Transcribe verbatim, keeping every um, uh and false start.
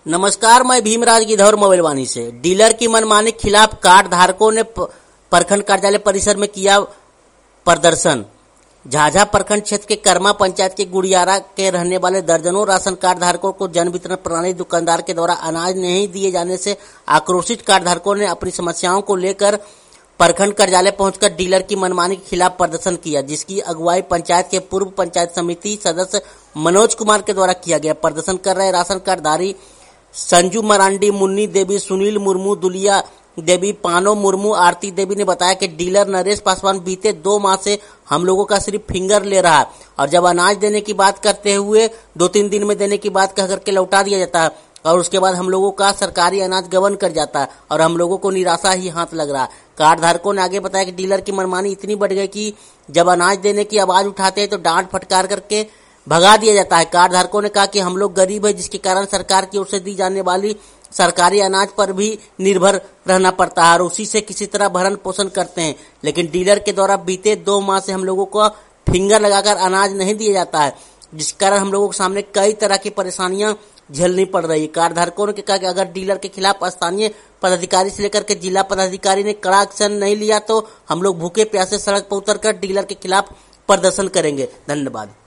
नमस्कार, मैं भीमराज गिद्धौर मोबाइलवानी से। डीलर की मनमानी के खिलाफ कार्ड धारकों ने प्रखंड कार्यालय परिसर में किया प्रदर्शन। झाझा प्रखंड क्षेत्र के कर्मा पंचायत के गुड़ियारा के रहने वाले दर्जनों राशन कार्ड धारकों को जन वितरण प्रणाली दुकानदार के द्वारा अनाज नहीं दिए जाने से आक्रोशित कार्ड धारकों ने अपनी समस्याओं को लेकर प्रखंड कार्यालय पहुंचकर डीलर की मनमानी के खिलाफ प्रदर्शन किया, जिसकी अगुवाई पंचायत के पूर्व पंचायत समिति सदस्य मनोज कुमार के द्वारा किया गया। प्रदर्शन कर रहे राशन कार्डधारी संजू मरांडी, मुन्नी देवी, सुनील मुर्मू, दुलिया देवी, पानो मुर्मू, आरती देवी ने बताया कि डीलर नरेश पासवान बीते दो माह से हम लोगों का सिर्फ फिंगर ले रहा है और जब अनाज देने की बात करते हुए दो तीन दिन में देने की बात कह करके लौटा दिया जाता है और उसके बाद हम लोगों का सरकारी अनाज गबन कर जाता है और हम लोगों को निराशा ही हाथ लग रहा है। कार्ड धारकों ने आगे बताया कि डीलर की मनमानी इतनी बढ़ गई कि जब अनाज देने की आवाज उठाते हैं तो डांट फटकार करके भगा दिया जाता है। कार्ड धारकों ने कहा कि हम लोग गरीब है, जिसके कारण सरकार की ओर से दी जाने वाली सरकारी अनाज पर भी निर्भर रहना पड़ता है और उसी से किसी तरह भरण पोषण करते हैं, लेकिन डीलर के द्वारा बीते दो माह से हम लोगों को फिंगर लगाकर अनाज नहीं दिया जाता है, जिस कारण हम लोगों के सामने कई तरह की परेशानियां झेलनी पड़ रही है। कार्ड धारकों ने कहा कि अगर डीलर के खिलाफ स्थानीय पदाधिकारी से लेकर के जिला पदाधिकारी ने कड़ा एक्शन नहीं लिया तो हम लोग भूखे प्यासे सड़क पर उतरकर डीलर के खिलाफ प्रदर्शन करेंगे। धन्यवाद।